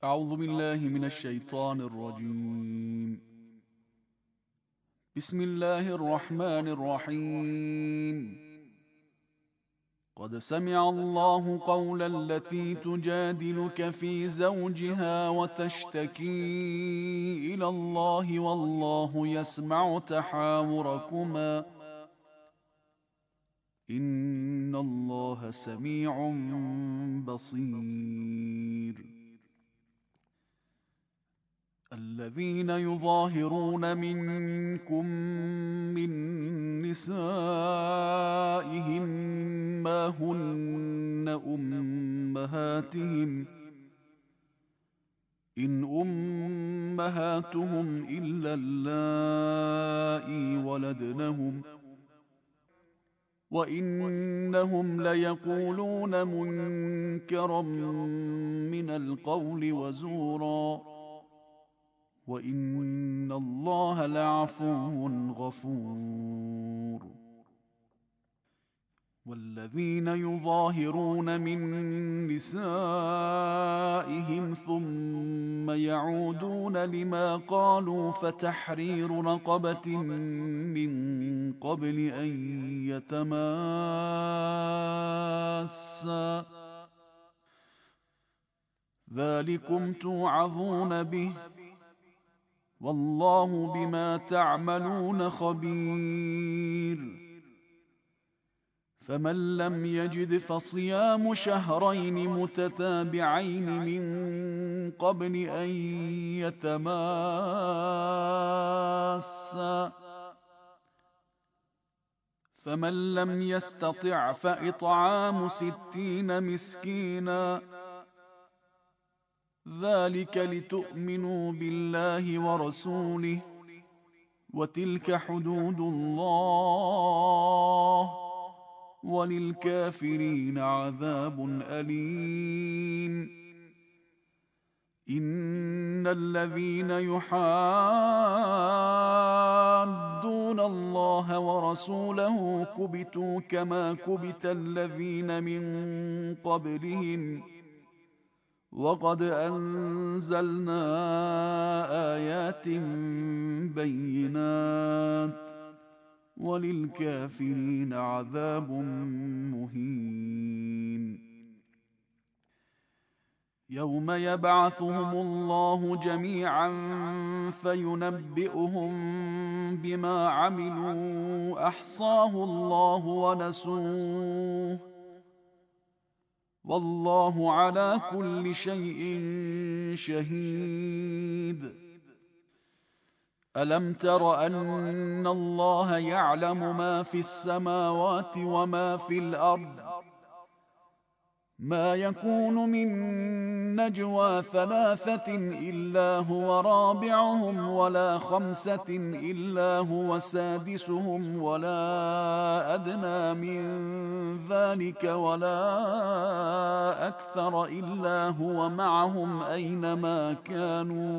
أعوذ بالله من الشيطان الرجيم. بسم الله الرحمن الرحيم. قد سمع الله قول التي تجادلك في زوجها وتشتكي إلى الله والله يسمع تحاوركما إن الله سميع بصير. الذين يظاهرون منكم من نسائهم ما هن أمهاتهم إن أمهاتهم إلا اللائي ولدنهم وإنهم ليقولون منكرا من القول وزورا وإن الله لعفو غفور. والذين يظاهرون من نسائهم ثم يعودون لما قالوا فتحرير رقبة من قبل أن يتماسا ذلكم توعظون به والله بما تعملون خبير. فمن لم يجد فصيام شهرين متتابعين من قبل أن يتماسا فمن لم يستطع فإطعام 60 مسكينا ذلك لتؤمنوا بالله ورسوله وتلك حدود الله وللكافرين عذاب أليم. إن الذين يحادون الله ورسوله كبتوا كما كبت الذين من قبلهم وقد أنزلنا آيات بينات وللكافرين عذاب مهين. يوم يبعثهم الله جميعا فينبئهم بما عملوا أحصاه الله ونسوه والله على كل شيء شهيد. ألم تر أن الله يعلم ما في السماوات وما في الأرض ما يكون من نجوى 3 إلا هو رابعهم ولا 5 إلا هو سادسهم ولا أدنى من ذلك ولا أكثر إلا هو معهم أينما كانوا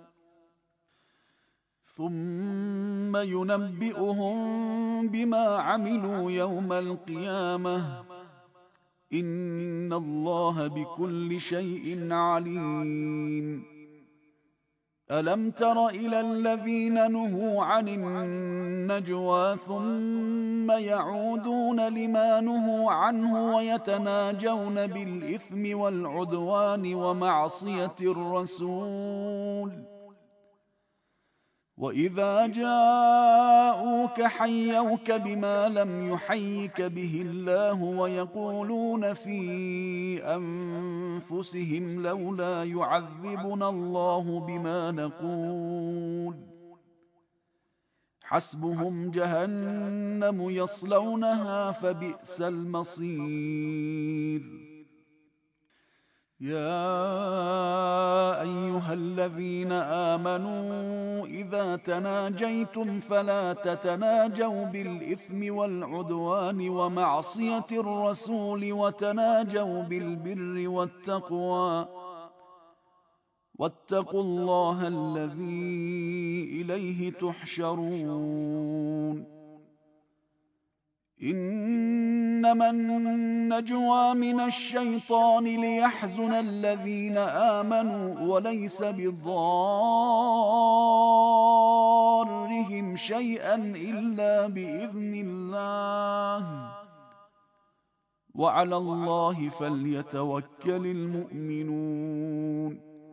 ثم ينبئهم بما عملوا يوم القيامة إن الله بكل شيء عليم. ألم تر إلى الذين نهوا عن النجوى ثم يعودون لما نهوا عنه ويتناجون بالإثم والعدوان ومعصية الرسول وإذا جاءوك حيوك بما لم يحيك به الله ويقولون في أنفسهم لولا يعذبنا الله بما نقول حسبهم جهنم يصلونها فبئس المصير. يا أيها الذين آمنوا إذا تناجيتم فلا تتناجوا بالإثم والعدوان ومعصية الرسول وتناجوا بالبر والتقوى واتقوا الله الذي إليه تحشرون. إنما النجوى من الشيطان ليحزن الذين آمنوا وليس بضارهم شيئا إلا بإذن الله وعلى الله فليتوكل المؤمنون.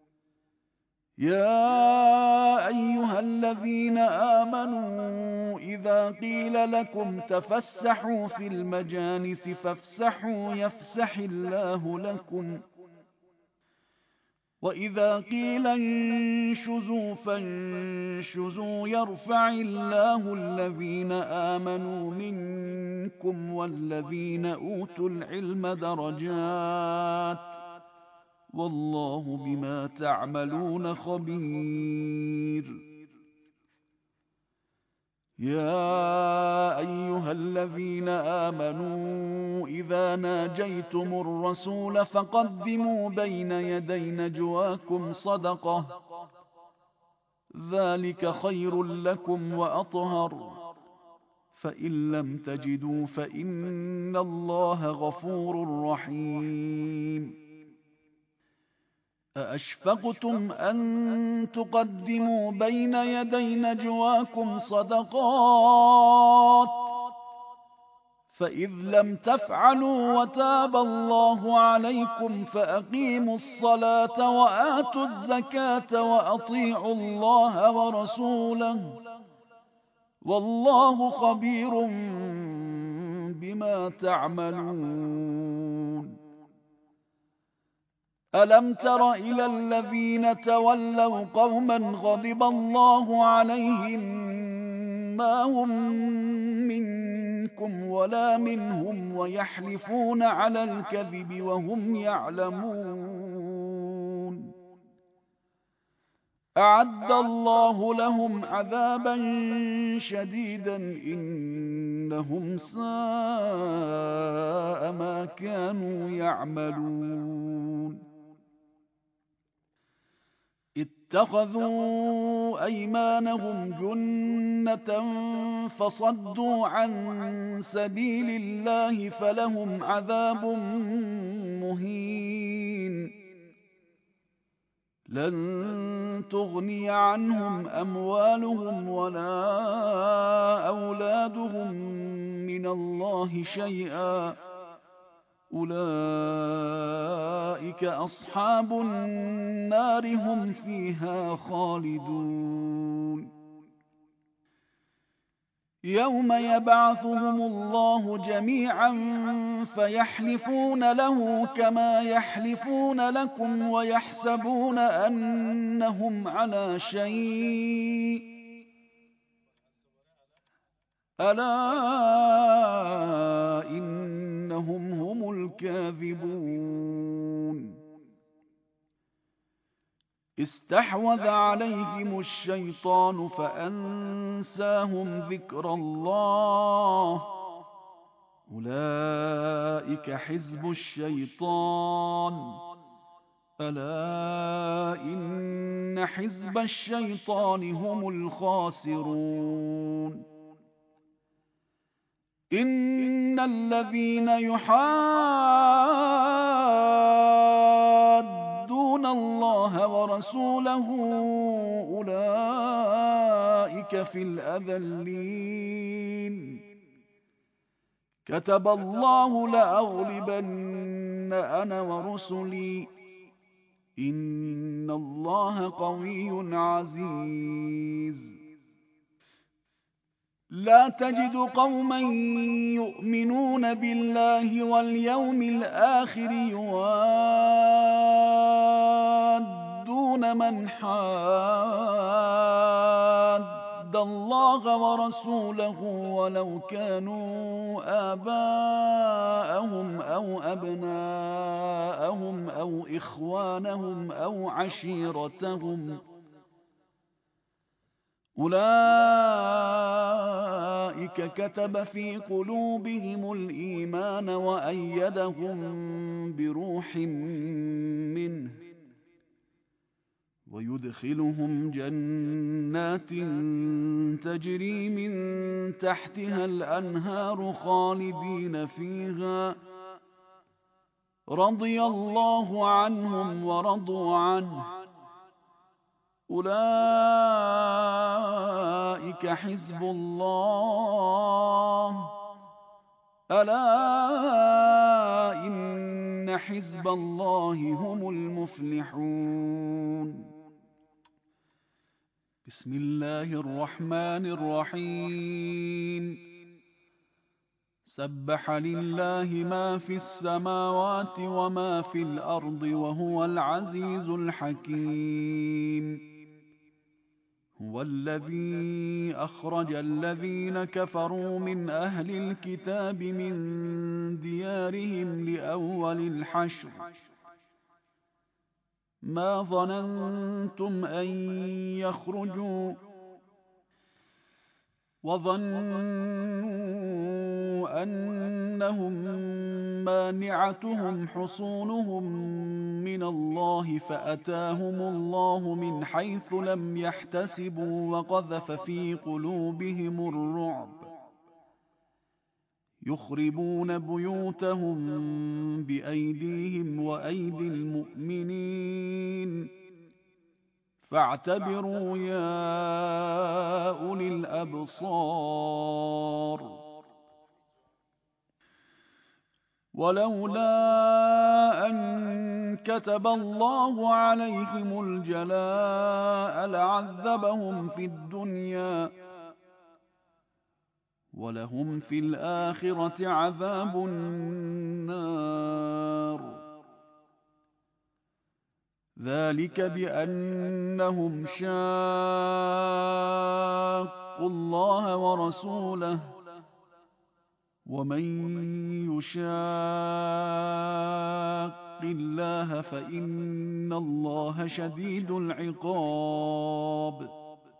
يا أيها الذين آمنوا إذا قيل لكم تفسحوا في المجالس فافسحوا يفسح الله لكم وإذا قيل انشزوا فانشزوا يرفع الله الذين آمنوا منكم والذين أوتوا العلم درجات والله بما تعملون خبير. يا أيها الذين آمنوا إذا ناجيتم الرسول فقدموا بين يدي نجواكم صدقة ذلك خير لكم وأطهر فإن لم تجدوا فإن الله غفور رحيم. أأشفقتم أن تقدموا بين يدي نجواكم صدقات فإذ لم تفعلوا وتاب الله عليكم فأقيموا الصلاة وآتوا الزكاة وأطيعوا الله ورسوله والله خبير بما تعملون. ألم تر إلى الذين تولوا قوما غضب الله عليهم ما هم منكم ولا منهم ويحلفون على الكذب وهم يعلمون أعد الله لهم عذابا شديدا إنهم ساء ما كانوا يعملون. اتخذوا أيمانهم جنة فصدوا عن سبيل الله فلهم عذاب مهين لن تغني عنهم أموالهم ولا أولادهم من الله شيئا أولئك أصحاب النار هم فيها خالدون. يوم يبعثهم الله جميعا فيحلفون له كما يحلفون لكم ويحسبون أنهم على شيء ألا إنهم هم الكاذبون. استحوذ عليهم الشيطان فأنساهم ذكر الله أولئك حزب الشيطان ألا إن حزب الشيطان هم الخاسرون. إن الذين يحادون الله ورسوله أولئك في الأذلين كتب الله لأغلبن أنا ورسلي إن الله قوي عزيز. لا تجد قوما يؤمنون بالله واليوم الآخر يوادون من حاد الله ورسوله ولو كانوا آباءهم أو أبناءهم أو إخوانهم أو عشيرتهم أولئك كتب في قلوبهم الإيمان وأيدهم بروح منه ويدخلهم جنات تجري من تحتها الأنهار خالدين فيها، رضي الله عنهم ورضوا عنه، أولئك حزب الله، ألا إن حزب الله هم المفلحون. بسم الله الرحمن الرحيم. سبح لله ما في السماوات وما في الأرض وهو العزيز الحكيم. هو الذي أخرج الذين كفروا من أهل الكتاب من ديارهم لأول الحشر، ما ظننتم أن يخرجوا، وظنوا أنهم مانعتهم حصونهم من الله فأتاهم الله من حيث لم يحتسبوا وقذف في قلوبهم الرعب، يخربون بيوتهم بأيديهم وأيدي المؤمنين، فاعتبروا يا أولي الأبصار. ولولا أن كتب الله عليهم الجلاء لعذبهم في الدنيا، ولهم في الآخرة عذاب النار، ذلك بأنهم شاقوا الله ورسوله، ومن يشاق الله فإن الله شديد العقاب.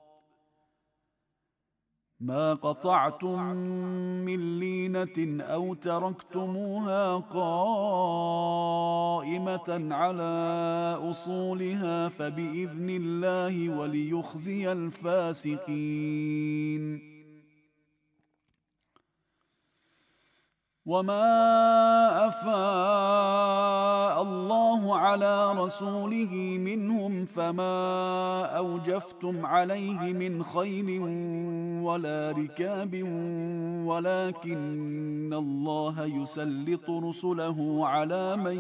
ما قطعتم من لينة أو تركتموها قائمة على أصولها فبإذن الله وليخزي الفاسقين. وما أفاء الله على رسوله منهم فما أوجفتم عليه من خيل ولا ركاب، ولكن الله يسلط رسله على من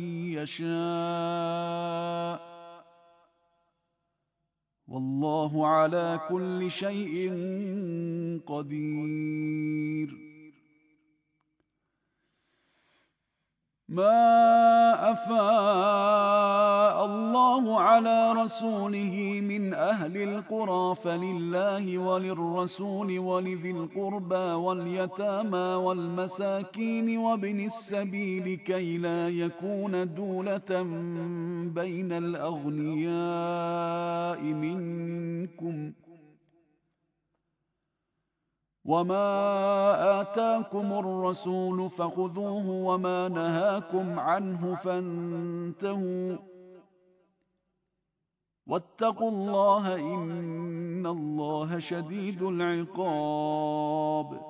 يشاء، والله على كل شيء قدير. ما أفاء الله على رسوله من أهل القرى فلله وللرسول ولذي القربى واليتامى والمساكين وابن السبيل كي لا يكون دولة بين الأغنياء منكم، وما آتاكم الرسول فخذوه وما نهاكم عنه فانتهوا، واتقوا الله إن الله شديد العقاب.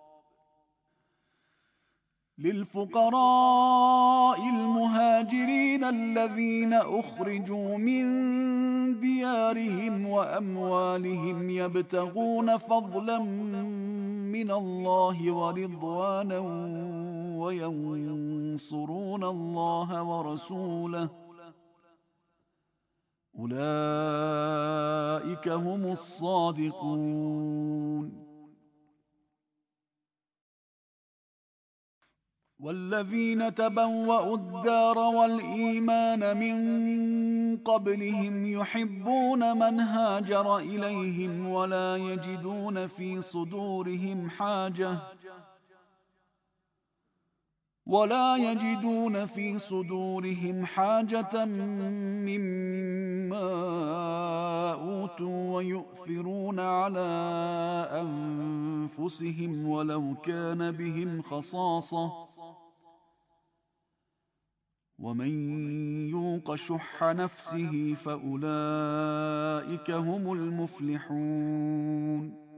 للفقراء المهاجرين الذين أخرجوا من ديارهم وأموالهم يبتغون فضلا من الله ورضوانا وينصرون الله ورسوله، أولئك هم الصادقون. والذين تبوأوا الدار والإيمان من قبلهم يحبون من هاجر إليهم ولا يجدون في صدورهم حاجة مما أوتوا ويؤثرون على أنفسهم ولو كان بهم خصاصة، ومن يوق يوق شح نفسه فأولئك هم المفلحون.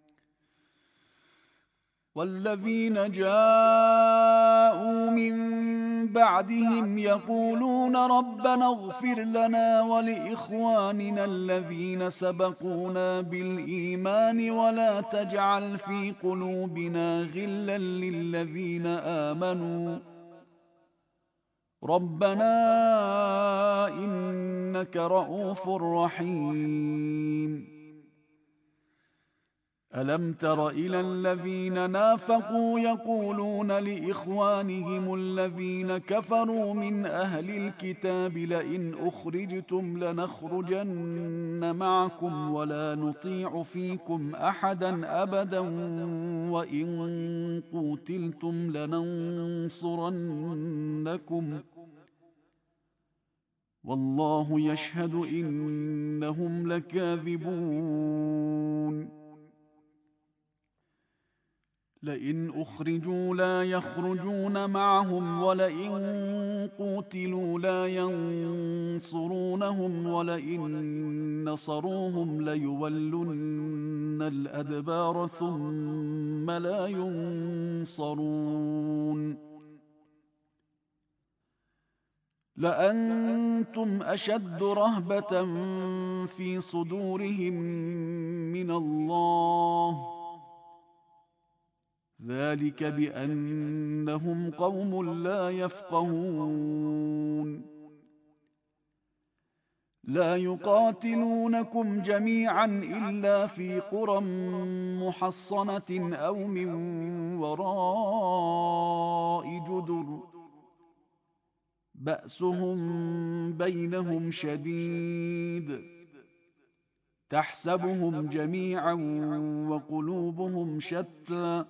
والذين جاءوا من بعدهم يقولون ربنا اغفر لنا ولإخواننا الذين سبقونا بالإيمان ولا تجعل في قلوبنا غلا للذين آمنوا ربنا إنك رؤوف رحيم. ألم تر إلى الذين نافقوا يقولون لإخوانهم الذين كفروا من أهل الكتاب لئن أخرجتم لنخرجن معكم ولا نطيع فيكم أحدا أبدا وإن قوتلتم لننصرنكم والله يشهد إنهم لكاذبون. لئن أخرجوا لا يخرجون معهم ولئن قوتلوا لا ينصرونهم ولئن نصروهم ليولن الأدبار ثم لا ينصرون. لأنتم أشد رهبة في صدورهم من الله ذلك بأنهم قوم لا يفقهون. لا يقاتلونكم جميعا إلا في قرى محصنة أو من وراء جدر بأسهم بينهم شديد تحسبهم جميعا وقلوبهم شتى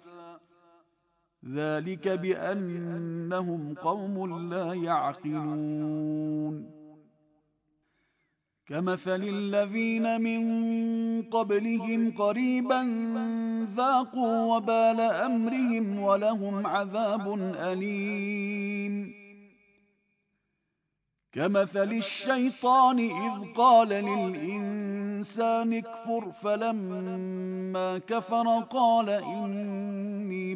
ذلك بأنهم قوم لا يعقلون. كمثل الذين من قبلهم قريبا ذاقوا وبال أمرهم ولهم عذاب أليم. كمثل الشيطان إذ قال للإنسان اكفر فلما كفر قال إني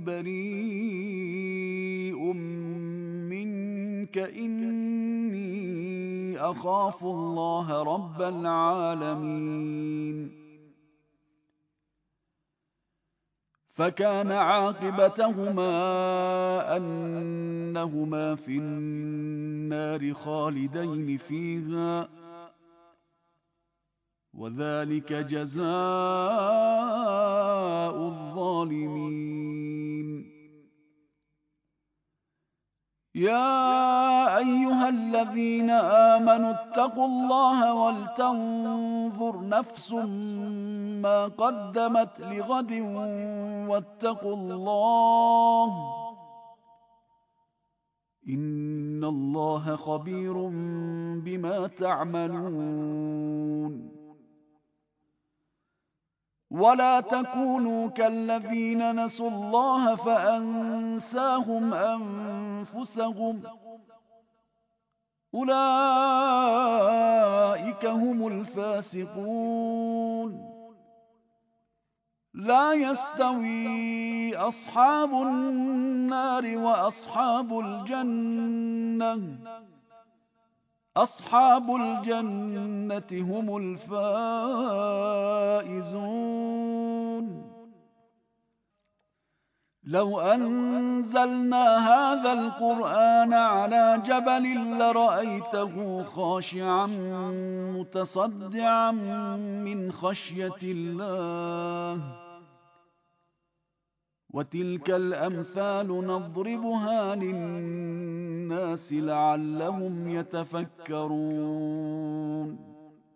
بريء منك إني أخاف الله رب العالمين. فكان عاقبتهما أنهما في النار خالدين فيها وذلك جزاء الظالمين. يا أيها الذين آمنوا اتقوا الله ولتنظر نفس ما قدمت لغد واتقوا الله إن الله خبير بما تعملون. ولا تكونوا كالذين نسوا الله فأنساهم أنفسهم أولئك هم الفاسقون. لا يستوي أصحاب النار وأصحاب الجنة أصحاب الجنة هم الفائزون. لو أنزلنا هذا القرآن على جبل لرأيته خاشعا متصدعا من خشية الله وتلك الأمثال نضربها للناس لعلهم يتفكرون.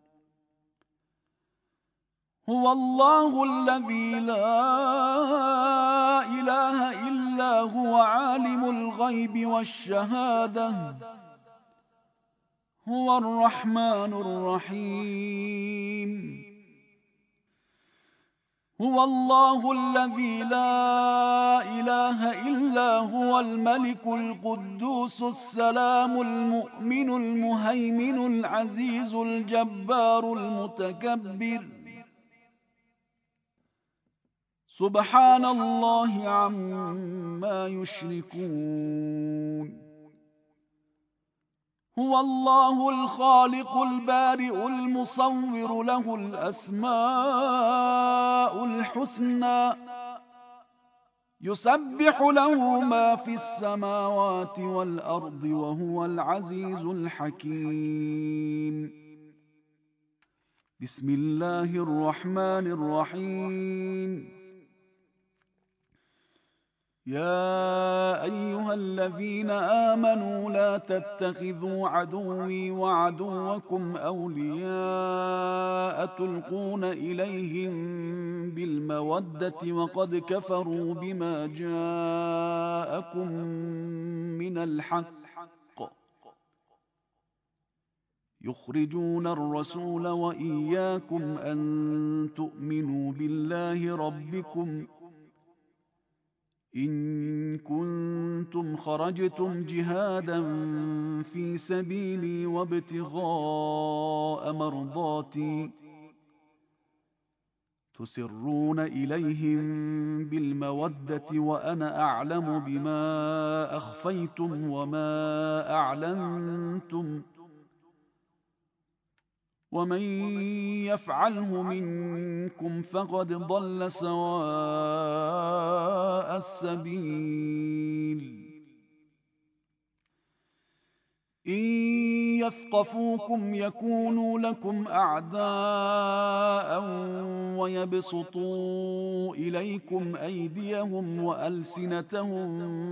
هو الله الذي لا إله إلا هو عالم الغيب والشهادة هو الرحمن الرحيم. هو الله الذي لا إله إلا هو الملك القدوس السلام المؤمن المهيمن العزيز الجبار المتكبر سبحان الله عما يشركون هو الله الخالق البارئ المصور له الأسماء الحسنى يسبح له ما في السماوات والأرض وهو العزيز الحكيم بسم الله الرحمن الرحيم يا أيها الذين آمنوا لا تتخذوا عدوي وعدوكم أولياء تلقون إليهم بالمودة وقد كفروا بما جاءكم من الحق يخرجون الرسول وإياكم أن تؤمنوا بالله ربكم إن كنتم خرجتم جهادا في سبيلي وابتغاء مرضاتي تسرون إليهم بالمودة وأنا أعلم بما أخفيتم وما أعلنتم ومن يفعله منكم فقد ضل سواء السبيل إن يثقفوكم يكونوا لكم أعداء ويبسطوا إليكم أيديهم وألسنتهم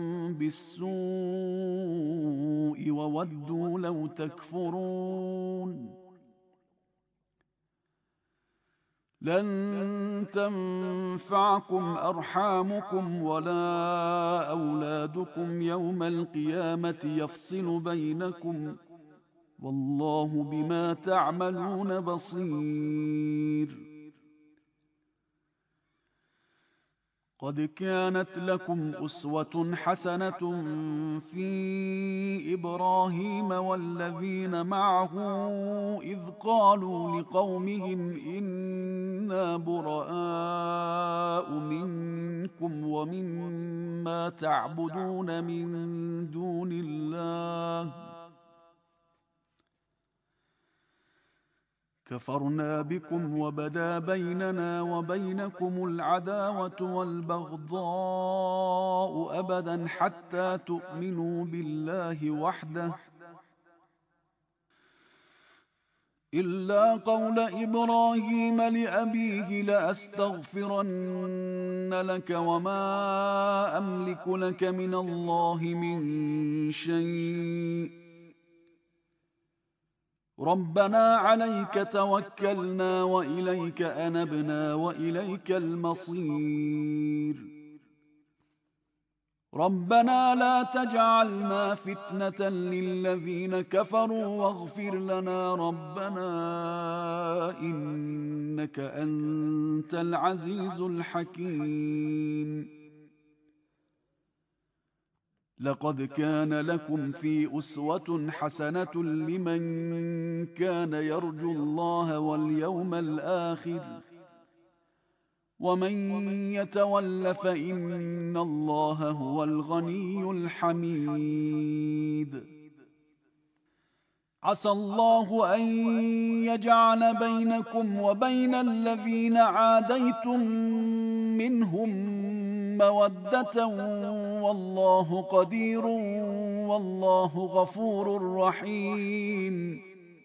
بالسوء وودوا لو تكفرون لن تنفعكم أرحامكم ولا أولادكم يوم القيامة يفصل بينكم والله بما تعملون بصير قد كانت لكم أسوة حسنة في إبراهيم والذين معه إذ قالوا لقومهم إنا براء منكم ومما تعبدون من دون الله كفرنا بكم وبدا بيننا وبينكم العداوة والبغضاء أبدا حتى تؤمنوا بالله وحده إلا قول إبراهيم لأبيه لأستغفرن لك وما أملك لك من الله من شيء ربنا عليك توكلنا وإليك أنبنا وإليك المصير ربنا لا تجعلنا فتنة للذين كفروا واغفر لنا ربنا إنك أنت العزيز الحكيم لقد كان لكم في أسوة حسنة لمن كان يرجو الله واليوم الآخر ومن يتول فإن الله هو الغني الحميد عسى الله أن يجعل بينكم وبين الذين عاديتم منهم مودة والله قدير والله غفور رحيم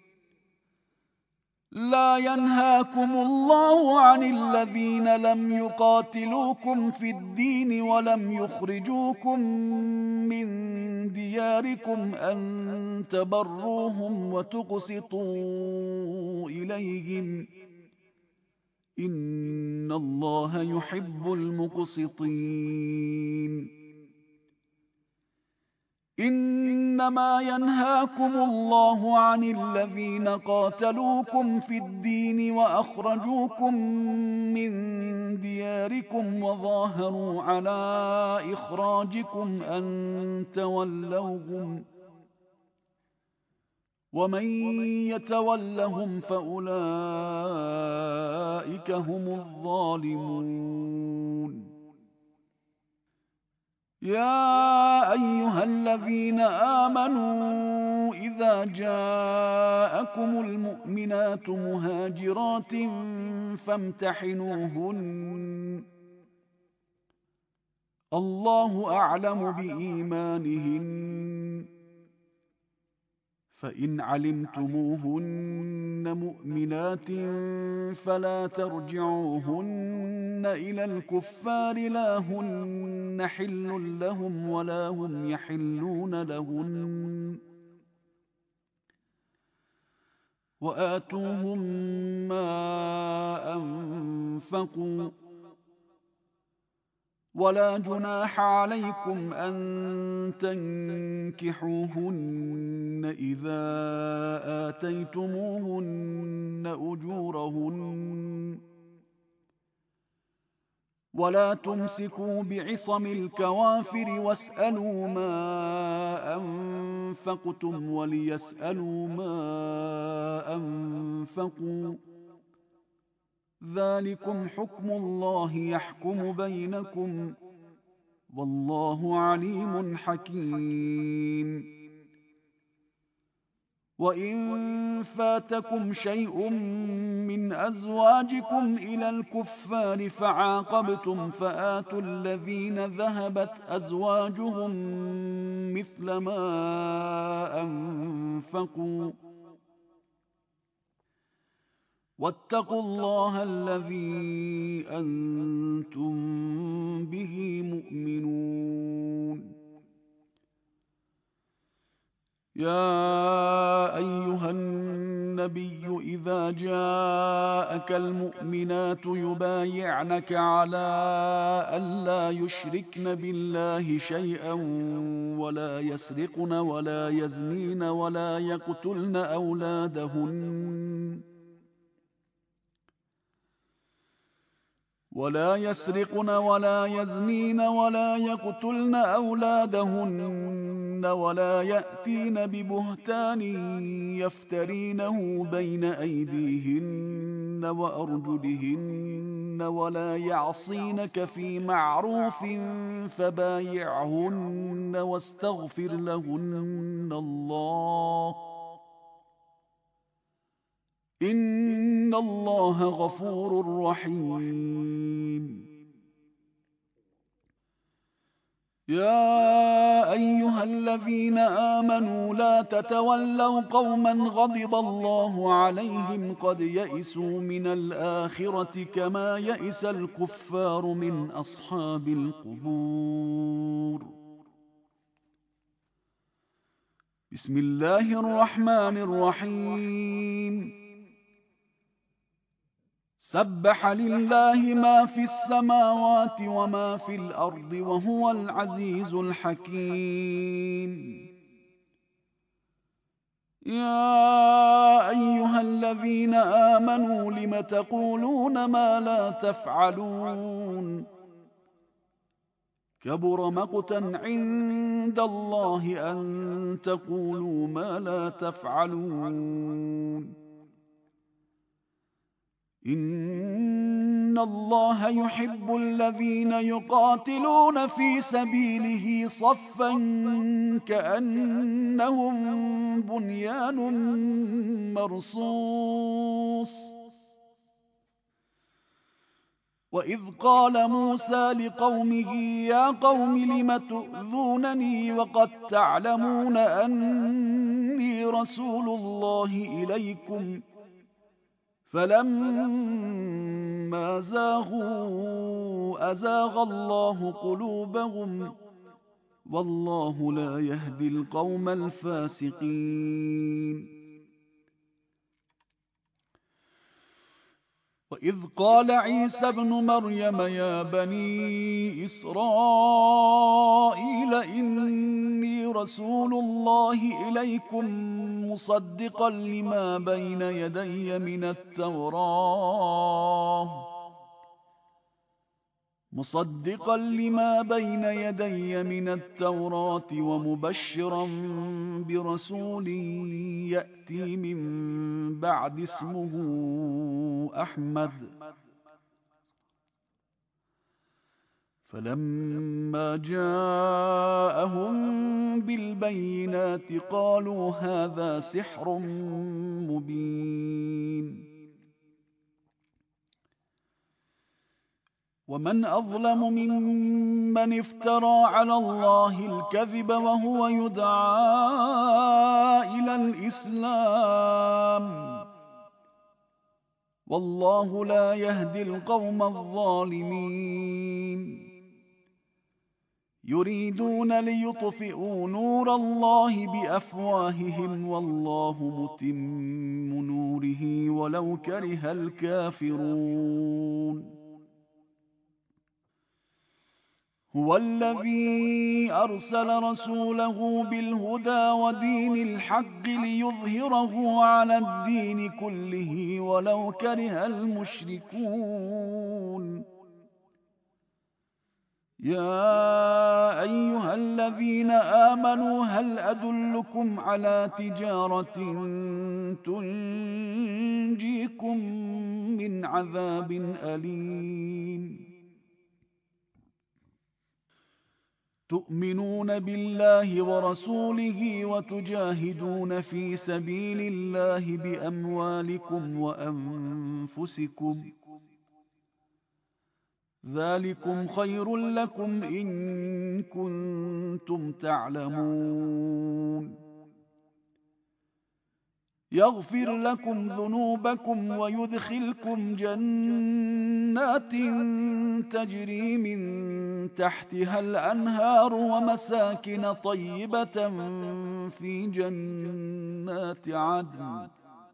لا ينهاكم الله عن الذين لم يقاتلوكم في الدين ولم يخرجوكم من دياركم أن تبروهم وتقسطوا إليهم إن الله يحب المقسطين إنما ينهاكم الله عن الذين قاتلوكم في الدين وأخرجوكم من دياركم وظاهروا على إخراجكم أن تولوهم ومن يتولهم فأولئك هم الظالمون. يا أيها الذين آمنوا إذا جاءكم المؤمنات مهاجرات فامتحنوهن الله أعلم بإيمانهن فإن علمتموهن مؤمنات فلا ترجعوهن إلى الكفار لا هن حل لهم ولا هم يحلون لهن وآتوهم ما أنفقوا ولا جناح عليكم أن تنكحوهن إذا آتيتموهن أجورهن ولا تمسكوا بعصم الكوافر واسألوا ما أنفقتم وليسألوا ما أنفقوا ذلكم حكم الله يحكم بينكم والله عليم حكيم. وإن فاتكم شيء من أزواجكم إلى الكفار فعاقبتم فآتوا الذين ذهبت أزواجهم مثل ما أنفقوا واتقوا الله الذي أنتم به مؤمنون. يا أيها النبي إذا جاءك المؤمنات يبايعنك على ألا يشركن بالله شيئا ولا يسرقن ولا يزنين ولا يزنين ولا يقتلن أولادهن ولا يأتين ببهتان يفترينه بين أيديهن وأرجلهن ولا يعصينك في معروف فبايعهن واستغفر لهن الله إن الله غفور رحيم. يا أيها الذين آمنوا لا تتولوا قوما غضب الله عليهم قد يئسوا من الآخرة كما يئس الكفار من أصحاب القبور. بسم الله الرحمن الرحيم. سبح لله ما في السماوات وما في الأرض وهو العزيز الحكيم. يا أيها الذين آمنوا لم تقولون ما لا تفعلون كبر مقتا عند الله أن تقولوا ما لا تفعلون إن الله يحب الذين يقاتلون في سبيله صفا كأنهم بنيان مرصوص. وإذ قال موسى لقومه يا قوم لم تؤذونني وقد تعلمون أني رسول الله إليكم فلما زاغوا أزاغ الله قلوبهم والله لا يهدي القوم الفاسقين. وإذ قال عيسى ابن مريم يا بني إسرائيل إني رسول الله إليكم مصدقا لما بين يدي من التوراة ومبشرا برسول يأتي من بعد اسمه أحمد. فلما جاءهم بالبينات قالوا هذا سحر مبين. ومن أظلم ممن افترى على الله الكذب وهو يدعى إلى الإسلام والله لا يهدي القوم الظالمين. يريدون ليطفئوا نور الله بأفواههم والله متم نوره ولو كره الكافرون. هو الذي أرسل رسوله بالهدى ودين الحق ليظهره على الدين كله ولو كره المشركون. يا أيها الذين آمنوا هل أدلكم على تجارة تنجيكم من عذاب أليم. تؤمنون بالله ورسوله وتجاهدون في سبيل الله بأموالكم وأنفسكم ذلكم خير لكم إن كنتم تعلمون. يغفر لكم ذنوبكم ويدخلكم جنات تجري من تحتها الأنهار ومساكن طيبة في جنات عدن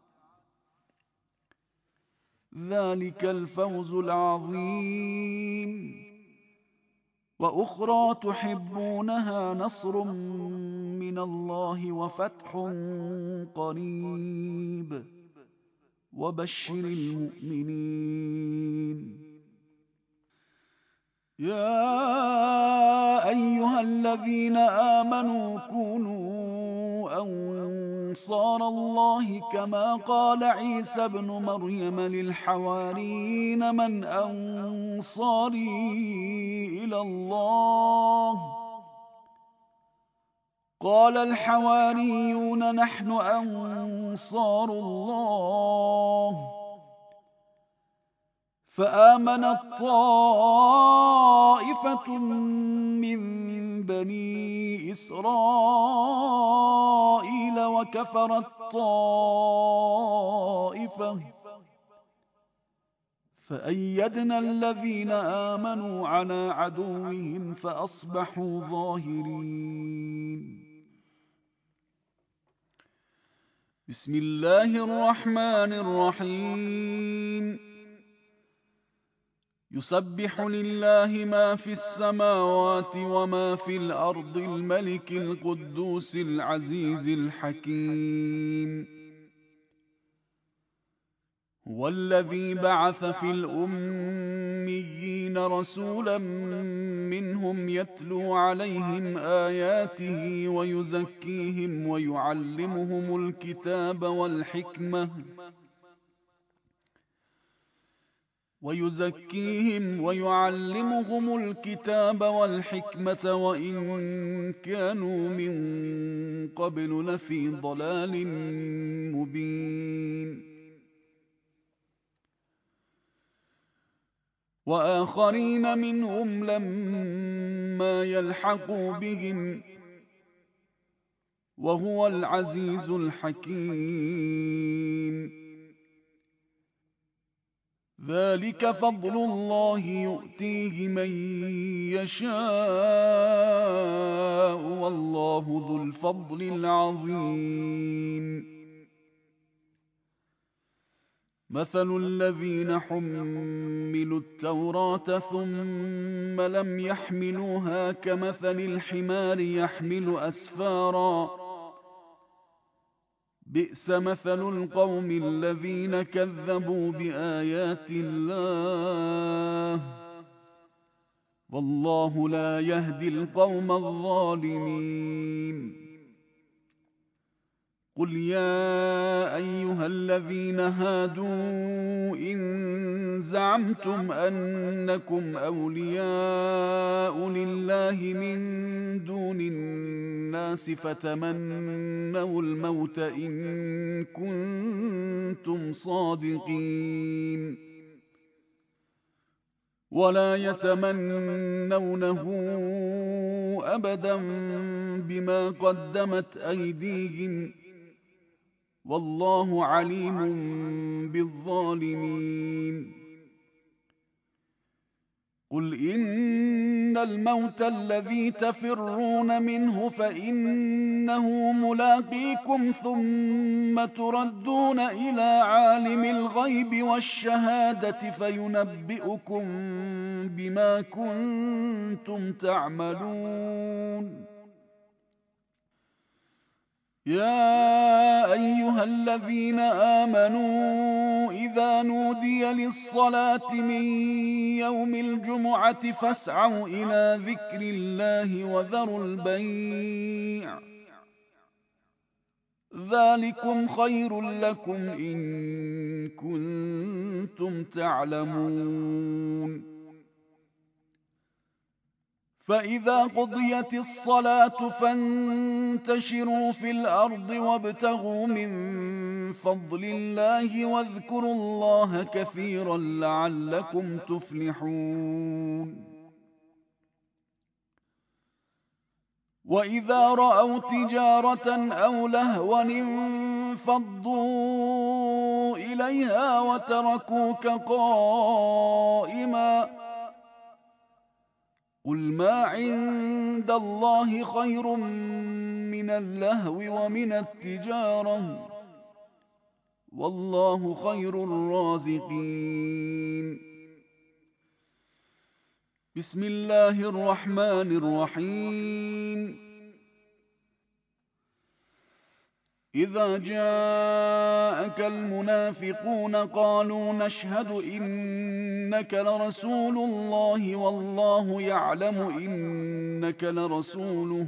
ذلك الفوز العظيم. وأخرى تحبونها نصر من الله وفتح قريب وبشر المؤمنين. يا أيها الذين آمنوا كونوا أنصار الله كما قال عيسى ابن مريم للحواريين من أنصاري إلى الله قال الحواريون نحن أنصار الله. فآمنت طائفة من بني إسرائيل وكفرت طائفة فأيدنا الذين آمنوا على عدوهم فأصبحوا ظاهرين. بسم الله الرحمن الرحيم. يسبح لله ما في السماوات وما في الأرض الملك القدوس العزيز الحكيم. هو الذي بعث في الأميين رسولا منهم يتلو عليهم آياته ويزكيهم ويعلمهم الكتاب والحكمة وإن كانوا من قبل لفي ضلال مبين. وآخرين منهم لما يلحقوا بهم وهو العزيز الحكيم. ذلك فضل الله يؤتيه من يشاء والله ذو الفضل العظيم. مثل الذين حملوا التوراة ثم لم يحملوها كمثل الحمار يحمل أسفارا بئس مثل القوم الذين كذبوا بآيات الله والله لا يهدي القوم الظالمين. قل يا أيها الذين هادوا إن زعمتم أنكم أولياء لله من دون الناس فتمنوا الموت إن كنتم صادقين ولا يتمنونه أبدا بما قدمت أيديهم والله عليم بالظالمين. قل إن الموت الذي تفرون منه فإنه ملاقيكم ثم تردون إلى عالم الغيب والشهادة فينبئكم بما كنتم تعملون. يا أيها الذين آمنوا إذا نودي للصلاة من يوم الجمعة فاسعوا إلى ذكر الله وذروا البيع ذلكم خير لكم إن كنتم تعلمون. فإذا قضيت الصلاة فانتشروا في الأرض وابتغوا من فضل الله واذكروا الله كثيرا لعلكم تفلحون. وإذا رأوا تجارة أو لهوا انفضوا إليها وتركوك قائما قل ما عند الله خير من اللهو ومن التجارة والله خير الرازقين. بسم الله الرحمن الرحيم. إذا جاءك المنافقون قالوا نشهد إنك لرسول الله والله يعلم إنك لرسوله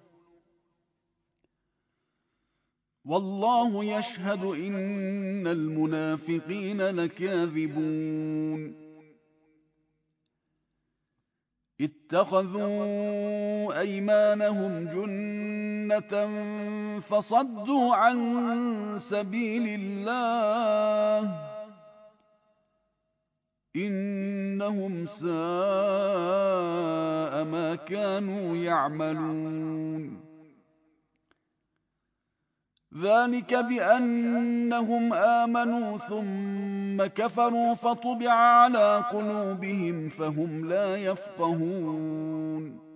والله يشهد إن المنافقين لكاذبون. اتخذوا أيمانهم جنة فصدوا عن سبيل الله إنهم ساء ما كانوا يعملون. ذلك بأنهم آمنوا ثم كفروا فطبع على قلوبهم فهم لا يفقهون.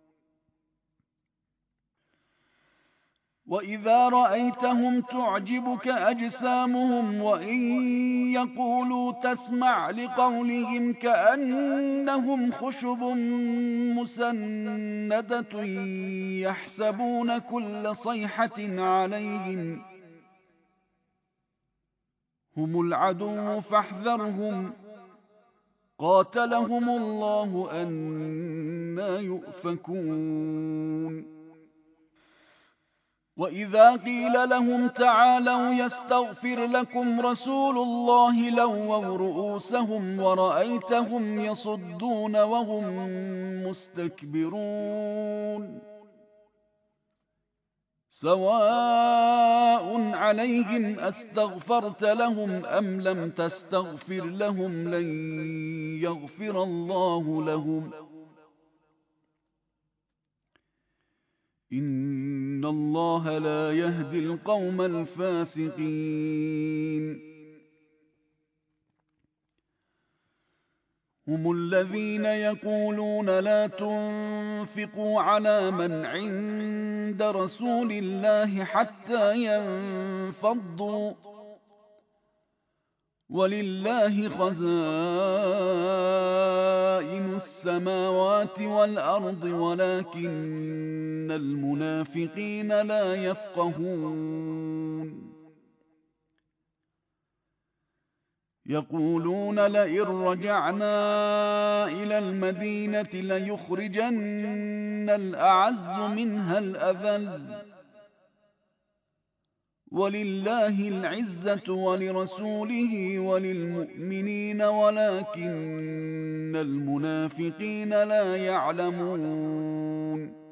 وإذا رأيتهم تعجبك أجسامهم وإن يقولوا تسمع لقولهم كأنهم خشب مسندة يحسبون كل صيحة عليهم هم العدو فاحذرهم قاتلهم الله أنى يؤفكون. وإذا قيل لهم تعالوا يستغفر لكم رسول الله لووا رؤوسهم ورأيتهم يصدون وهم مستكبرون. سواء عليهم أستغفرت لهم أم لم تستغفر لهم لن يغفر الله لهم إن الله لا يهدي القوم الفاسقين. هم الذين يقولون لا تنفقوا على من عند رسول الله حتى ينفضوا ولله خزائن السماوات والأرض ولكن المنافقين لا يفقهون يقولون لئن رجعنا إلى المدينة ليخرجن الأعز منها الأذل ولله العزة ولرسوله وللمؤمنين ولكن المنافقين لا يعلمون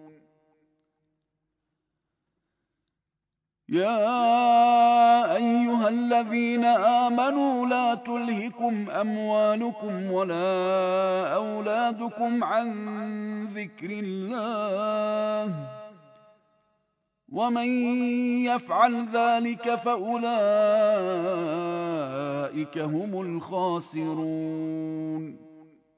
يا أيها الذين آمنوا لا تلهكم أموالكم ولا أولادكم عن ذكر الله ومن يفعل ذلك فأولئك هم الخاسرون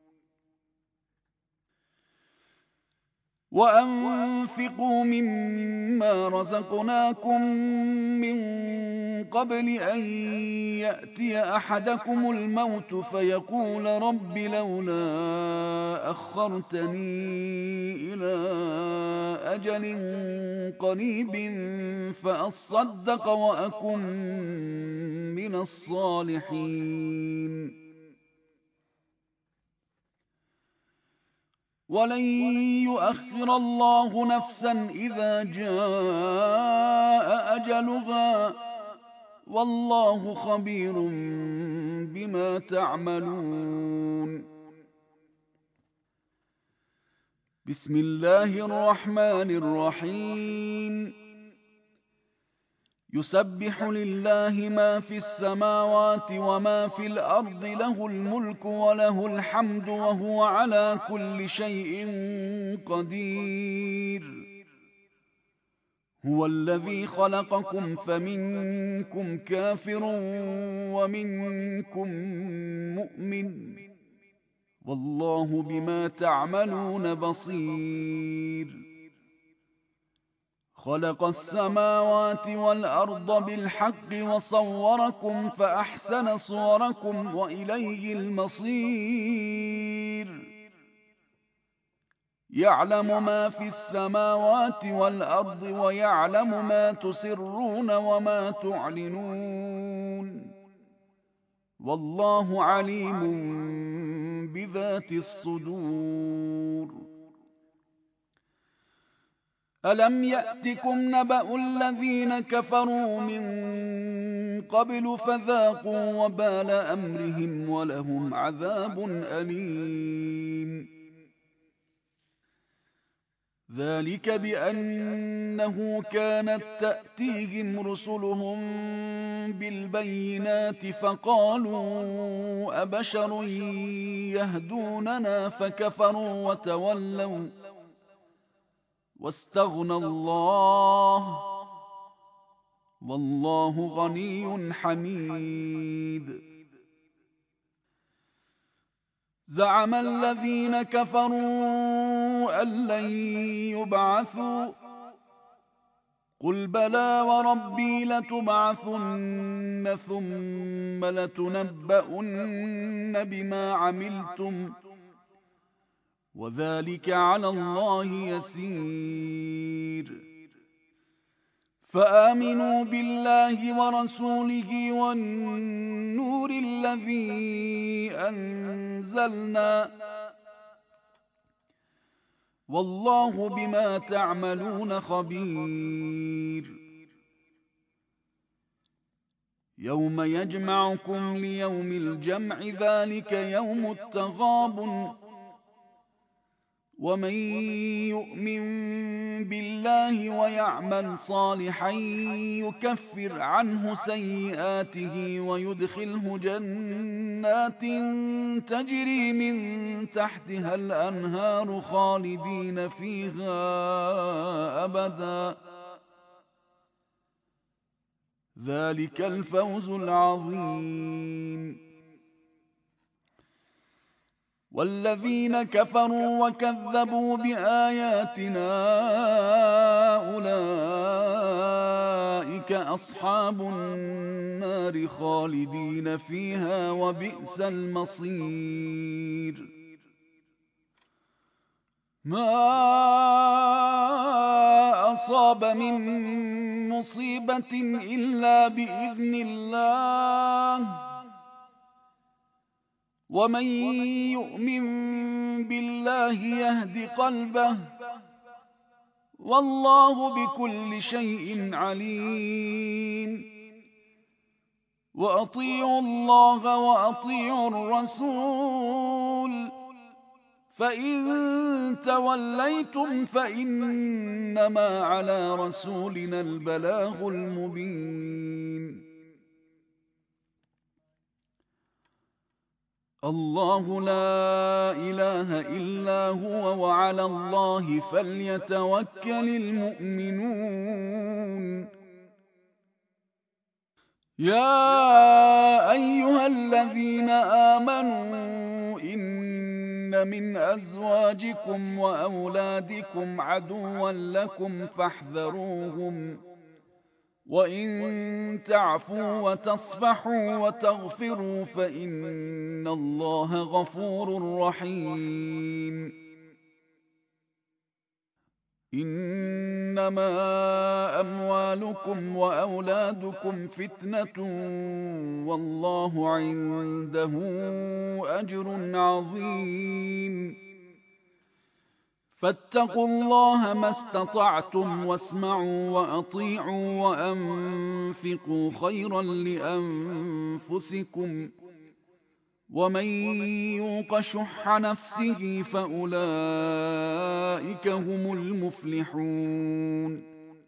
وأنفقوا مما رزقناكم من قبل أن يأتي أحدكم الموت فيقول رب لولا أخرتني إلى أجل قريب فأصدق وأكن من الصالحين ولن يؤخر الله نفسا إذا جاء أجلها والله خبير بما تعملون بسم الله الرحمن الرحيم يسبح لله ما في السماوات وما في الأرض له الملك وله الحمد وهو على كل شيء قدير هو الذي خلقكم فمنكم كافر ومنكم مؤمن والله بما تعملون بصير خلق السماوات والأرض بالحق وصوركم فأحسن صوركم وإليه المصير يعلم ما في السماوات والأرض ويعلم ما تسرون وما تعلنون والله عليم بذات الصدور ألم يأتكم نبأ الذين كفروا من قبل فذاقوا وبال أمرهم ولهم عذاب أليم ذلك بأنه كانت تأتيهم رسلهم بالبينات فقالوا أبشر يهدوننا فكفروا وتولوا واستغنى الله والله غني حميد زعم الذين كفروا أن لن يبعثوا قل بلى وربي لتبعثن ثم لتنبؤن بما عملتم وذلك على الله يسير فآمنوا بالله ورسوله والنور الذي أنزلنا والله بما تعملون خبير يوم يجمعكم ليوم الجمع ذلك يوم التغابن ومن يؤمن بالله ويعمل صالحا يكفر عنه سيئاته ويدخله جنات تجري من تحتها الأنهار خالدين فيها أبدا ذلك الفوز العظيم والذين كفروا وكذبوا بآياتنا أولئك أصحاب النار خالدين فيها وبئس المصير. ما أصاب من مصيبة إلا بإذن الله، ومن يؤمن بالله يهد قلبه، والله بكل شيء عليم. وأطيعوا الله وأطيعوا الرسول، فإن توليتم فإنما على رسولنا البلاغ المبين. الله لا إله إلا هو وعلى الله فليتوكل المؤمنون. يا أيها الذين آمنوا إن من أزواجكم وأولادكم عدوا لكم فاحذروهم، وإن تعفوا وتصفحوا وتغفروا فإن الله غفور رحيم. إنما أموالكم وأولادكم فتنة والله عنده أجر عظيم. فاتقوا الله ما استطعتم واسمعوا وأطيعوا وأنفقوا خيرا لأنفسكم، ومن يوق شح نفسه فأولئك هم المفلحون.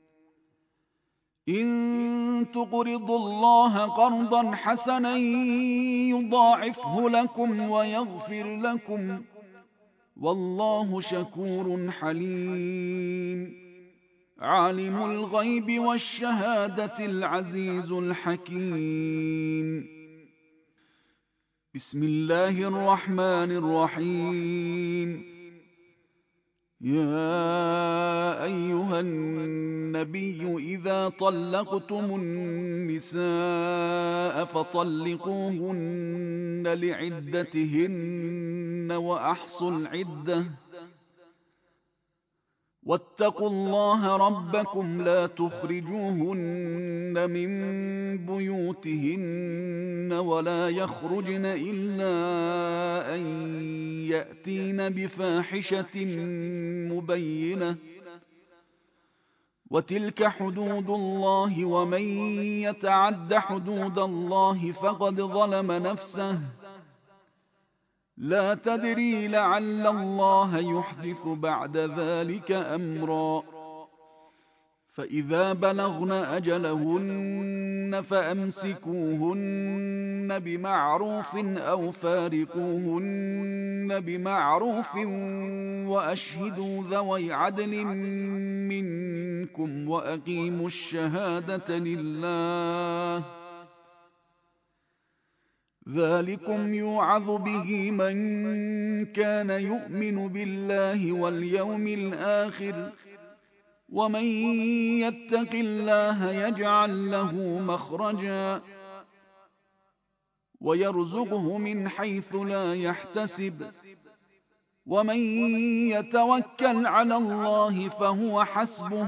إن تقرضوا الله قرضا حسنا يضاعفه لكم ويغفر لكم، والله شكور حليم. عالم الغيب والشهادة العزيز الحكيم. بسم الله الرحمن الرحيم. يا أيها النبي إذا طلقتم النساء فطلقوهن لعدتهن وأحصوا العدة، واتقوا الله ربكم لا تخرجوهن من بيوتهن ولا يخرجن إلا أن يأتين بفاحشة مبينة، وتلك حدود الله ومن يتعد حدود الله فقد ظلم نفسه. لا تدري لعل الله يحدث بعد ذلك أمرا. فإذا بلغن أجلهن فأمسكوهن بمعروف أو فارقوهن بمعروف، وأشهدوا ذوي عدل منكم وأقيموا الشهادة لله. ذلكم يوعظ به من كان يؤمن بالله واليوم الآخر، ومن يتق الله يجعل له مخرجا ويرزقه من حيث لا يحتسب، ومن يتوكل على الله فهو حسبه،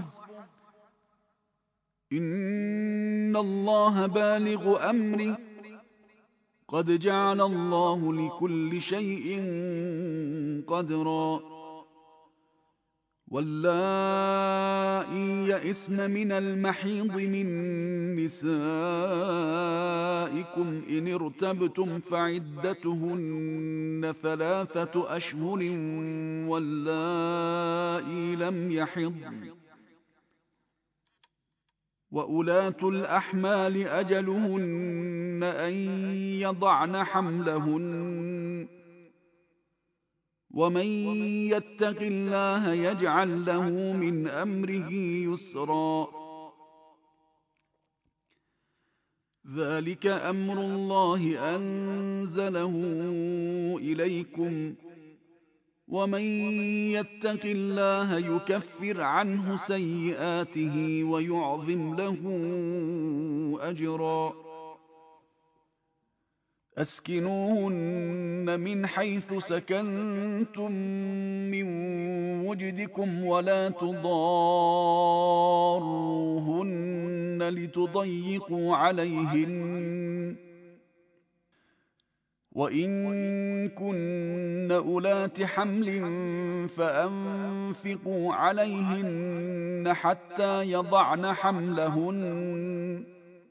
إن الله بالغ أمره، قد جعل الله لكل شيء قدرا. واللائي يئسن من المحيض من نسائكم إن ارتبتم فعدتهن 3 أشهر، واللائي لم يحضن، وأولاة الأحمال أجلهن أن يضعن حملهن، ومن يتق الله يجعل له من أمره يسرا. ذلك أمر الله أنزله إليكم، ومن يتق الله يكفر عنه سيئاته ويعظم له أجرا. أسكنوهن من حيث سكنتم من وجدكم ولا تضاروهن لتضيقوا عليهن، وإن كن أولات حمل فأنفقوا عليهن حتى يضعن حملهن،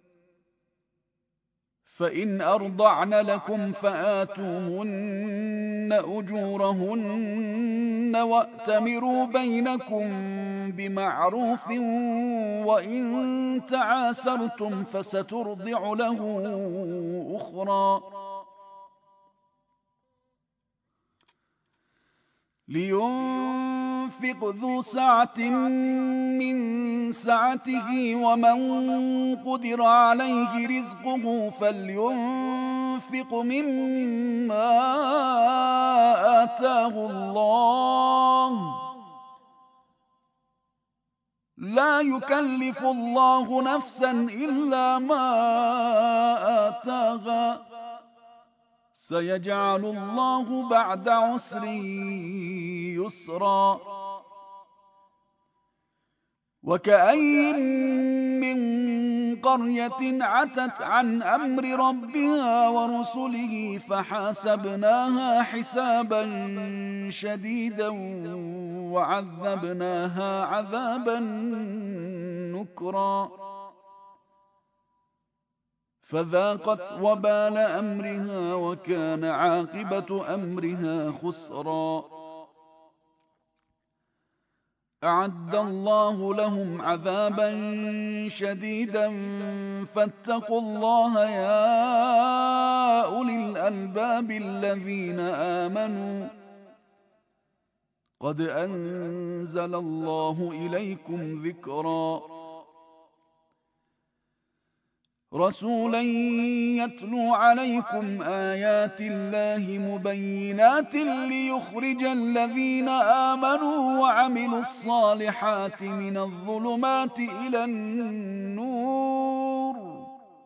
فإن أرضعن لكم فآتوهن أجورهن وأتمروا بينكم بمعروف، وإن تعاسرتم فسترضع له أخرى. لينفق ذو سعة من سعته، ومن قدر عليه رزقه فلينفق مما آتاه الله، لا يكلف الله نفسا إلا ما آتاها، سيجعل الله بعد عسر يسرا. وكأين من قرية عتت عن أمر ربها ورسله فحاسبناها حسابا شديدا وعذبناها عذابا نكرا، فذاقت وبال أمرها وكان عاقبة أمرها خسرا. أعد الله لهم عذابا شديدا فاتقوا الله يا أولي الألباب الذين آمنوا، قد أنزل الله إليكم ذكرا. رسولا يتلو عليكم آيات الله مبينات ليخرج الذين آمنوا وعملوا الصالحات من الظلمات إلى النور،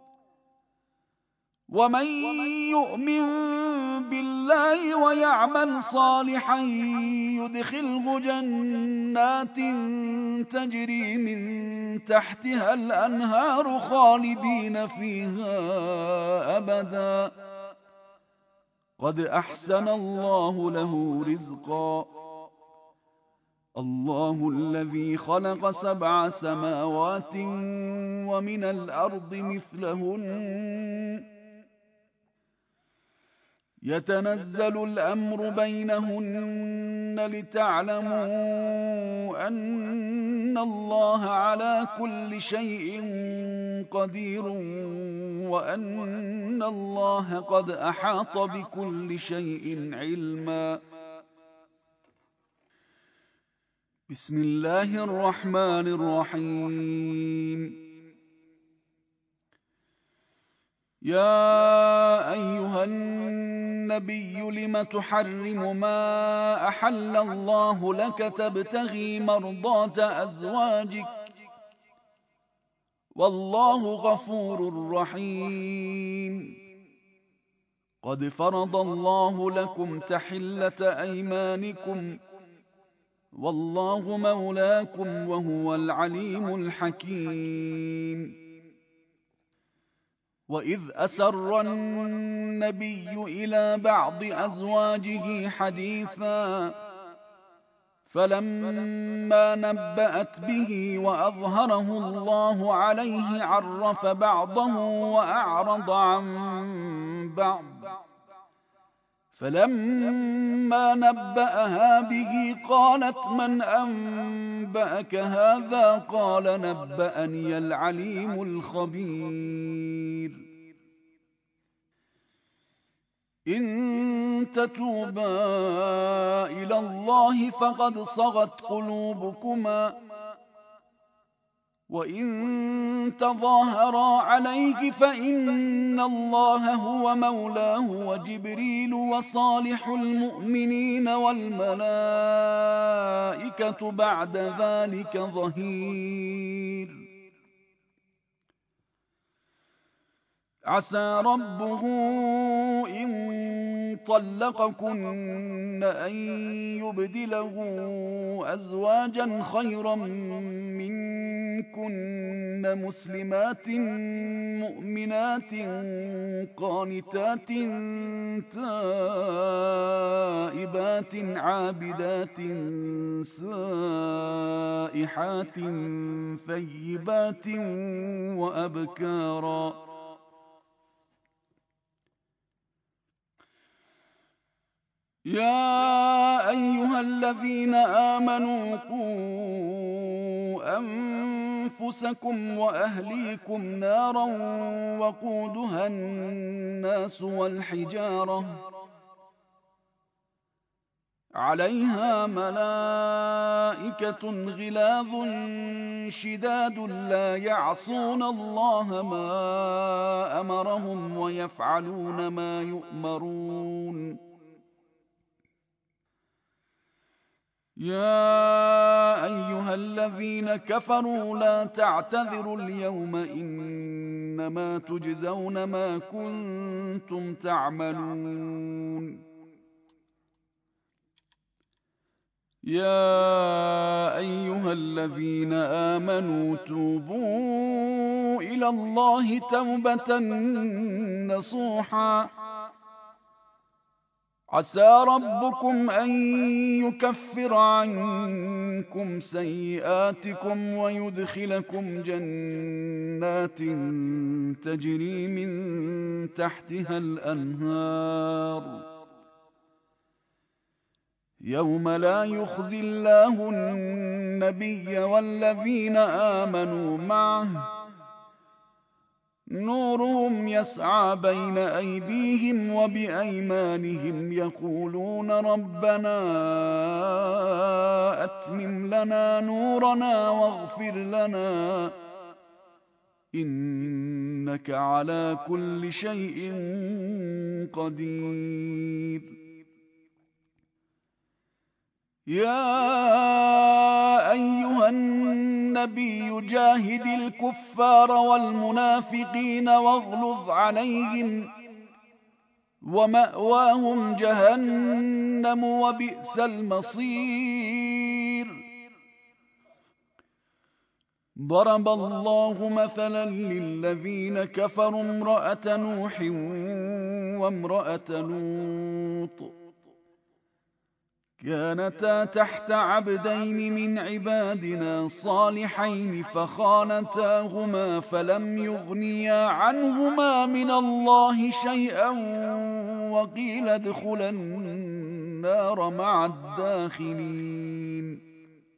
ومن يؤمن بالله ويعمل صالحا يدخله جنات تجري من تحتها الأنهار خالدين فيها أبدا، قد أحسن الله له رزقا. الله الذي خلق 7 سماوات ومن الأرض مثلهن يتنزل الأمر بينهن لتعلموا أن الله على كل شيء قدير، وأن الله قد أحاط بكل شيء علما. بسم الله الرحمن الرحيم. يا أيها النبي لم تحرم ما أحل الله لك تبتغي مرضات أزواجك، والله غفور رحيم. قد فرض الله لكم تحلة أيمانكم، والله مولاكم وهو العليم الحكيم. وإذ أسر النبي إلى بعض أزواجه حديثا فلما نبأت به وأظهره الله عليه عرف بعضه وأعرض عن بعض، فلما نبأها به قالت من أنبأك هذا؟ قال نبأني العليم الخبير. إن تتوبا إلى الله فقد صغت قلوبكما، وإن تظاهرا عليه فإن الله هو مولاه وجبريل وصالح المؤمنين والملائكة بعد ذلك ظهير. عسى ربه إن طلقكن أن يبدله أزواجا خيرا منكن مسلمات مؤمنات قانتات تائبات عابدات سائحات ثيبات وأبكارا. يا أيها الذين آمنوا قوا أنفسكم وأهليكم نارا وقودها الناس والحجارة عليها ملائكة غلاظ شداد لا يعصون الله ما أمرهم ويفعلون ما يؤمرون. يا أيها الذين كفروا لا تعتذروا اليوم إنما تجزون ما كنتم تعملون. يا أيها الذين آمنوا توبوا إلى الله توبة نصوحا عسى ربكم أن يكفر عنكم سيئاتكم ويدخلكم جنات تجري من تحتها الأنهار يوم لا يخزي الله النبي والذين آمنوا معه نورهم يسعى بين أيديهم وبأيمانهم يقولون ربنا أتمم لنا نورنا واغفر لنا إنك على كل شيء قدير. يا أيها النبي جاهد الكفار والمنافقين واغلظ عليهم ومأواهم جهنم وبئس المصير. ضرب الله مثلا للذين كفروا امرأة نوح وامرأة لوط كانتا تحت عبدين من عبادنا صالحين فخانتاهما فلم يغنيا عنهما من الله شيئا وقيل ادخلا النار مع الداخلين.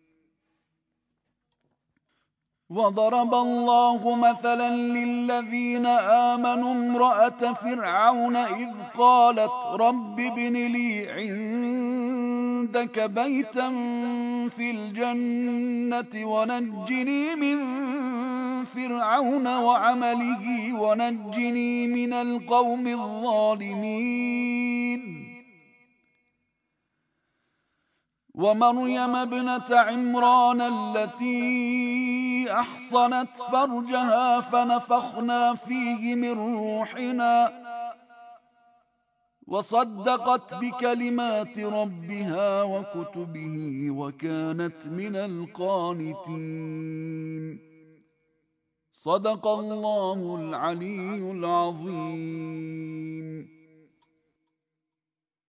وضرب الله مثلا للذين آمنوا امرأة فرعون إذ قالت رب ابن لي عندك بيتا في الجنة ونجني من فرعون وعمله ونجني من القوم الظالمين. ومريم ابنة عمران التي أحصنت فرجها فنفخنا فيه من روحنا وصدقت بكلمات ربها وكتبه وكانت من القانتين. صدق الله العلي العظيم.